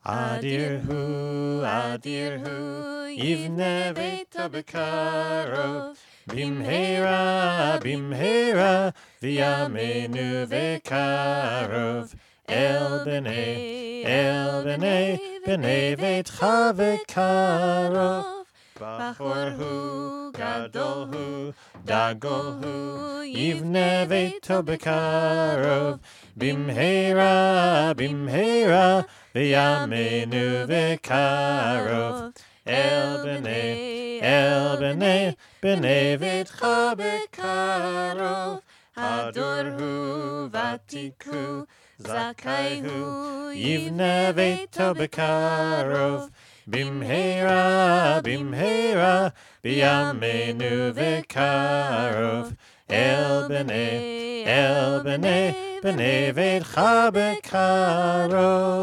Adir hu, yivne beito bekarov. Bimhera, bimhera, v'yamenu v'karov. El b'nei, b'nei veitcha v'karov. Bachor hu, gadol hu, dagol hu, yivne veito bekarov. Bimhera, bimhera, v'yamenu v'karov. El b'nei, b'nei veitcha bekarov. Hador hu, vatik hu, zakai hu, yivne veito bekarov. Bimhera, v'yamenu v'karov. El b'nei, b'nei veitcha bekarov.